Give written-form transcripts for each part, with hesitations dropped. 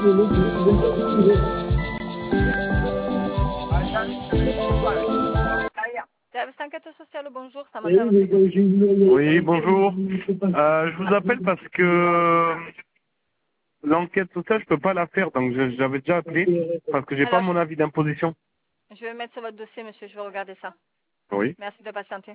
Service enquête sociale, bonjour, ça m'intéresse. Oui, bonjour. Je vous appelle parce que l'enquête sociale, je peux pas la faire, donc j'avais déjà appelé parce que j'ai pas Alors, mon avis d'imposition. je vais mettre sur votre dossier, monsieur, je vais regarder ça. Oui. Merci de patienter.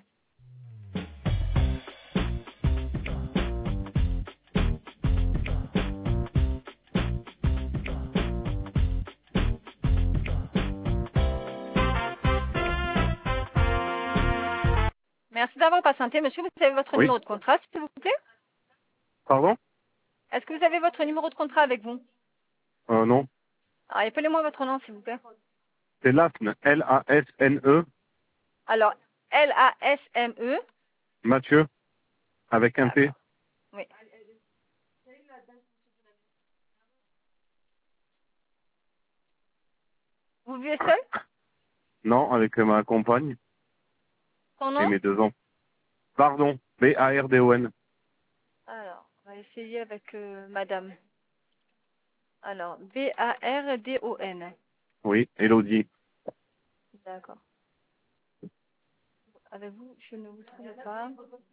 Merci d'avoir patienté, monsieur. Vous avez votre Oui. numéro de contrat, s'il vous plaît? Pardon? Est-ce que vous avez votre numéro de contrat avec vous? Non. Alors, appelez-moi votre nom, s'il vous plaît. C'est Lasne, L-A-S-N-E, Alors, L-A-S-M-E. Mathieu, avec un T. D'accord. Oui. Vous vivez seul? Non, avec ma compagne Son et nom? mes 2 ans. Pardon, B-A-R-D-O-N. Alors, on va essayer avec madame. Alors, B-A-R-D-O-N. Oui, Elodie. D'accord. Avec vous, je ne vous trouve pas.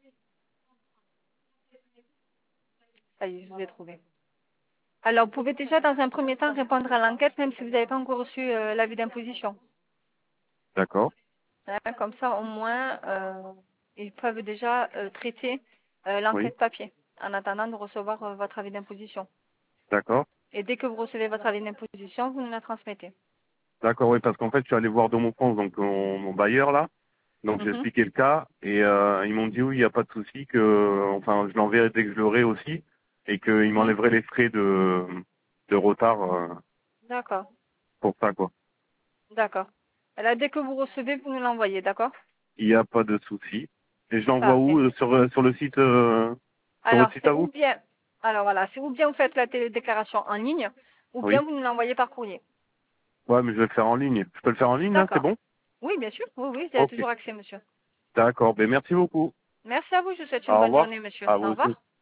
Ça y est, je vous ai trouvé. Alors, vous pouvez déjà, dans un premier temps, répondre à l'enquête, même si vous n'avez pas encore reçu l'avis d'imposition. D'accord. Hein, comme ça, au moins, ils peuvent déjà traiter Oui. l'enquête papier, en attendant de recevoir votre avis d'imposition. D'accord. Et dès que vous recevez votre avis d'imposition, vous nous la transmettez. D'accord, oui, parce qu'en fait, je suis allé voir Domo France, donc mon bailleur là. Donc j'ai Mhm. expliqué le cas et ils m'ont dit oui, il n'y a pas de souci, que enfin je l'enverrai dès que je l'aurai aussi et qu'ils Mhm. m'enlèveraient les frais de retard D'accord, pour ça quoi. d'accord. Alors, dès que vous recevez, vous nous l'envoyez, d'accord? Il n'y a pas de souci. Et je l'envoie où Parfait. sur le site sur Alors, votre site c'est à ou vous? bien, alors voilà, c'est ou bien vous faites la déclaration en ligne, ou bien Oui. vous nous l'envoyez par courrier. Ouais, mais je vais le faire en ligne. Je peux le faire en ligne là, c'est D'accord. bon? Oui, bien sûr. Oui, oui, vous avez Ok. toujours accès, monsieur. D'accord. Ben merci beaucoup. Merci à vous. Je vous souhaite une Au bonne revoir. journée, monsieur. À Au vous aussi. revoir.